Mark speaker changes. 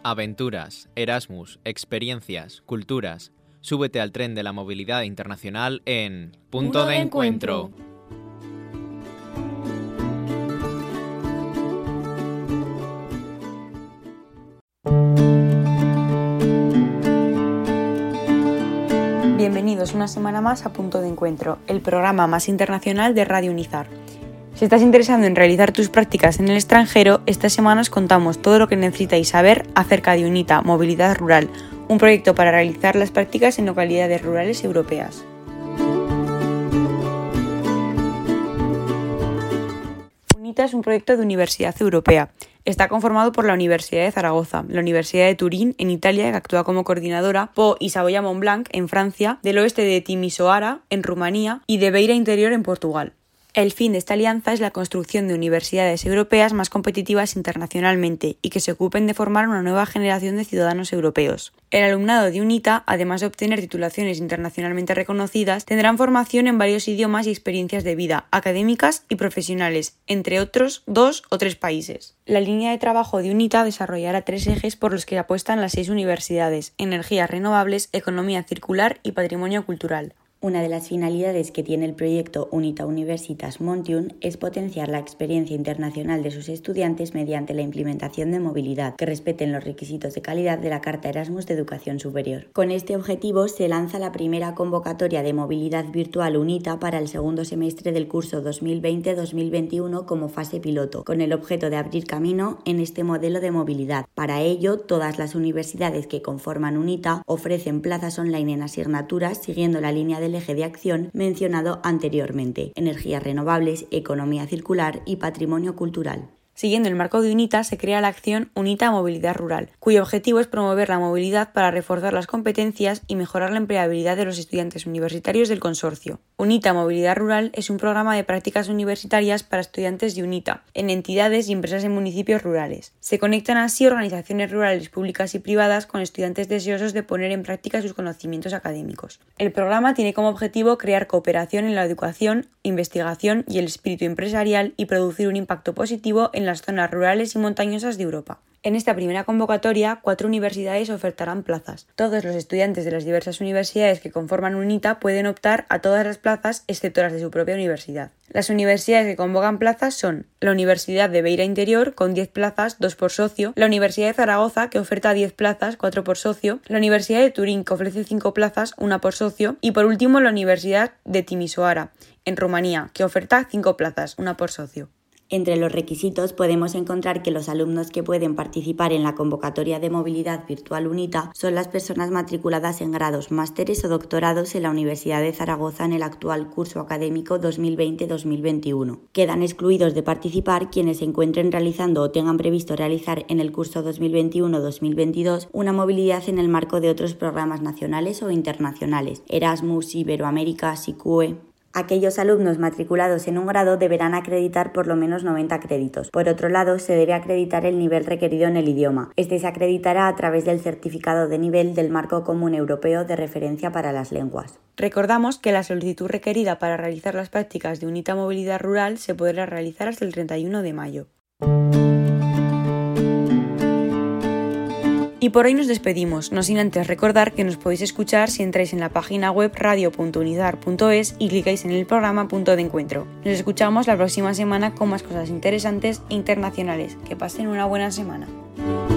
Speaker 1: Aventuras, Erasmus, experiencias, culturas. Súbete al tren de la movilidad internacional en Punto de Encuentro.
Speaker 2: Bienvenidos una semana más a Punto de Encuentro, el programa más internacional de Radio Unizar. Si estás interesado en realizar tus prácticas en el extranjero, esta semana os contamos todo lo que necesitáis saber acerca de UNITA, Movilidad Rural, un proyecto para realizar las prácticas en localidades rurales europeas. UNITA es un proyecto de Universidad Europea. Está conformado por la Universidad de Zaragoza, la Universidad de Turín en Italia, que actúa como coordinadora, Po y Savoia-Mont-Blanc en Francia, del oeste de Timisoara en Rumanía y de Beira Interior en Portugal. El fin de esta alianza es la construcción de universidades europeas más competitivas internacionalmente y que se ocupen de formar una nueva generación de ciudadanos europeos. El alumnado de UNITA, además de obtener titulaciones internacionalmente reconocidas, tendrán formación en varios idiomas y experiencias de vida, académicas y profesionales, entre otros 2 o 3 países. La línea de trabajo de UNITA desarrollará 3 ejes por los que apuestan las 6 universidades: energías renovables, economía circular y patrimonio cultural.
Speaker 3: Una de las finalidades que tiene el proyecto UNITA Universitas Montium es potenciar la experiencia internacional de sus estudiantes mediante la implementación de movilidad que respeten los requisitos de calidad de la Carta Erasmus de Educación Superior. Con este objetivo se lanza la primera convocatoria de movilidad virtual UNITA para el segundo semestre del curso 2020-2021 como fase piloto, con el objeto de abrir camino en este modelo de movilidad. Para ello, todas las universidades que conforman UNITA ofrecen plazas online en asignaturas siguiendo la línea del eje de acción mencionado anteriormente: energías renovables, economía circular y patrimonio cultural.
Speaker 2: Siguiendo el marco de UNITA, se crea la acción UNITA Movilidad Rural, cuyo objetivo es promover la movilidad para reforzar las competencias y mejorar la empleabilidad de los estudiantes universitarios del consorcio. UNITA Movilidad Rural es un programa de prácticas universitarias para estudiantes de UNITA, en entidades y empresas en municipios rurales. Se conectan así organizaciones rurales públicas y privadas con estudiantes deseosos de poner en práctica sus conocimientos académicos. El programa tiene como objetivo crear cooperación en la educación, investigación y el espíritu empresarial y producir un impacto positivo en las zonas rurales y montañosas de Europa. En esta primera convocatoria, 4 universidades ofertarán plazas. Todos los estudiantes de las diversas universidades que conforman UNITA pueden optar a todas las plazas excepto las de su propia universidad. Las universidades que convocan plazas son la Universidad de Beira Interior, con 10 plazas, 2 por socio, la Universidad de Zaragoza, que oferta 10 plazas, 4 por socio, la Universidad de Turín, que ofrece 5 plazas, 1 por socio, y por último la Universidad de Timisoara, en Rumanía, que oferta 5 plazas, 1 por socio.
Speaker 3: Entre los requisitos podemos encontrar que los alumnos que pueden participar en la convocatoria de movilidad virtual UNITA son las personas matriculadas en grados, másteres o doctorados en la Universidad de Zaragoza en el actual curso académico 2020-2021. Quedan excluidos de participar quienes se encuentren realizando o tengan previsto realizar en el curso 2021-2022 una movilidad en el marco de otros programas nacionales o internacionales: Erasmus, Iberoamérica, SICUE. Aquellos alumnos matriculados en un grado deberán acreditar por lo menos 90 créditos. Por otro lado, se debe acreditar el nivel requerido en el idioma. Este se acreditará a través del certificado de nivel del Marco Común Europeo de Referencia para las Lenguas.
Speaker 2: Recordamos que la solicitud requerida para realizar las prácticas de UNITA Movilidad Rural se podrá realizar hasta el 31 de mayo. Y por hoy nos despedimos, no sin antes recordar que nos podéis escuchar si entráis en la página web radio.unizar.es y clicáis en el programa Punto de Encuentro. Nos escuchamos la próxima semana con más cosas interesantes e internacionales. Que pasen una buena semana.